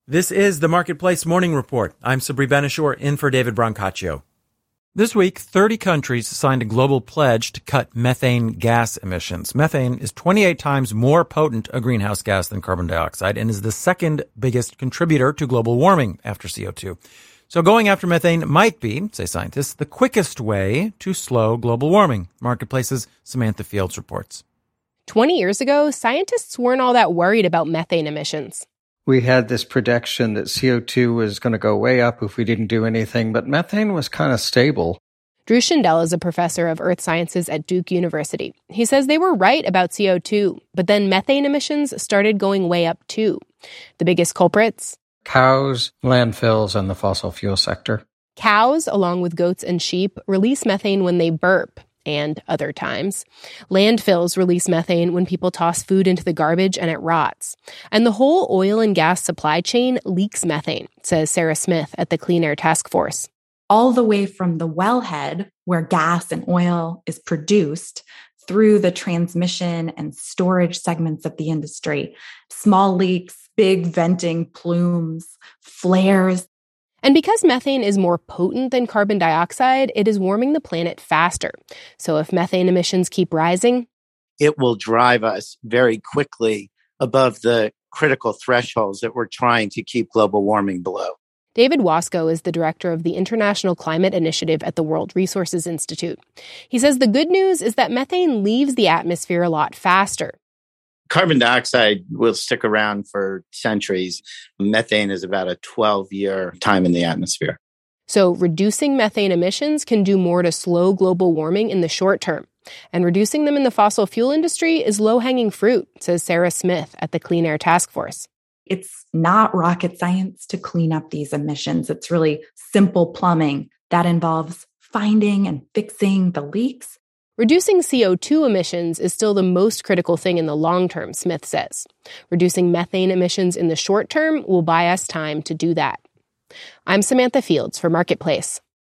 This is the Marketplace Morning Report. I'm Sabri Ben-Achour, in for David Brancaccio. This week, 30 countries signed a global pledge to cut methane gas emissions. Methane is 28 times more potent a greenhouse gas than carbon dioxide and is the second biggest contributor to global warming after CO2. So going after methane might be, say scientists, the quickest way to slow global warming. Marketplace's Samantha Fields reports. 20 years ago, scientists weren't all that worried about methane emissions. We had this prediction that CO2 was going to go way up if we didn't do anything, but methane was kind of stable. Drew Shindell is a professor of earth sciences at Duke University. He says they were right about CO2, but then methane emissions started going way up too. The biggest culprits? Cows, landfills, and the fossil fuel sector. Cows, along with goats and sheep, release methane when they burp, and other times. Landfills release methane when people toss food into the garbage and it rots. And the whole oil and gas supply chain leaks methane, says Sarah Smith at the Clean Air Task Force. All the way from the wellhead, where gas and oil is produced, through the transmission and storage segments of the industry. Small leaks, big venting plumes, flares. And because methane is more potent than carbon dioxide, it is warming the planet faster. So if methane emissions keep rising, it will drive us very quickly above the critical thresholds that we're trying to keep global warming below. David Wasco is the director of the International Climate Initiative at the World Resources Institute. He says the good news is that methane leaves the atmosphere a lot faster. Carbon dioxide will stick around for centuries. Methane is about a 12-year time in the atmosphere. So reducing methane emissions can do more to slow global warming in the short term. And reducing them in the fossil fuel industry is low-hanging fruit, says Sarah Smith at the Clean Air Task Force. It's not rocket science to clean up these emissions. It's really simple plumbing that involves finding and fixing the leaks. Reducing CO2 emissions is still the most critical thing in the long term, Smith says. Reducing methane emissions in the short term will buy us time to do that. I'm Samantha Fields for Marketplace.